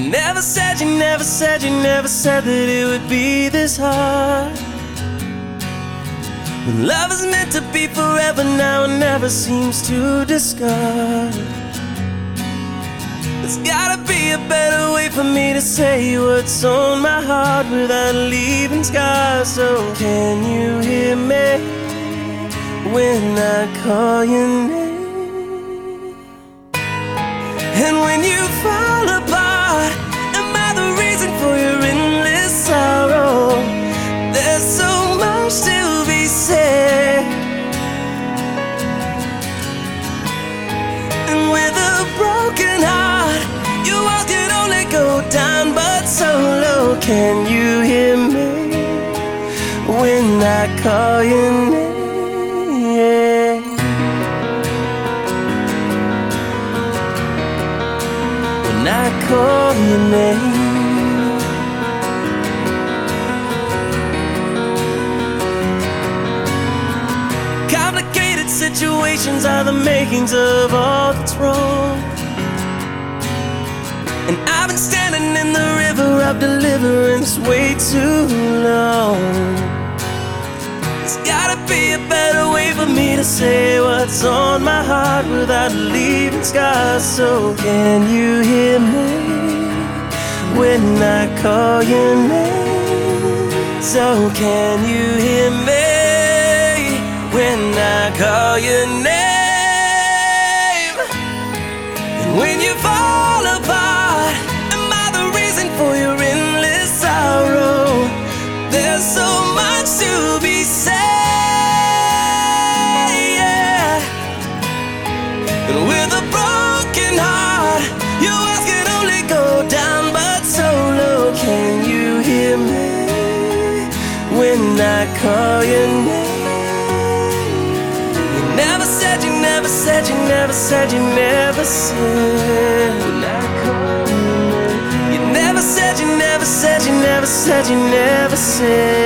never said, you never said, you never said that it would be this hard. When love is meant to be forever, now it never seems to discard. There's gotta be a better way for me to say what's on my heart without leaving scars. So can you hear me when I call your name? And when you fall apart, am I the reason for your endless sorrow? There's so much to be said, and with a broken heart, your walls can only go down but so low. Can you hear me when I call your name? When I call your name. Complicated situations are the makings of all that's wrong, and I've been standing in the river of deliverance way too long. There's gotta be a better way for me to say what's on my heart without leaving scars. So can you hear me when I call your name? So can you hear me when I call your name? And when you fall apart, am I the reason for your endless sorrow? There's so much to be said, yeah. And with a broken heart, your walls can only go down but so low. Can you hear me when I call your name? You never said, you never said, you never said, you never said when I call your name. You never said, you never said, you never said, you never said.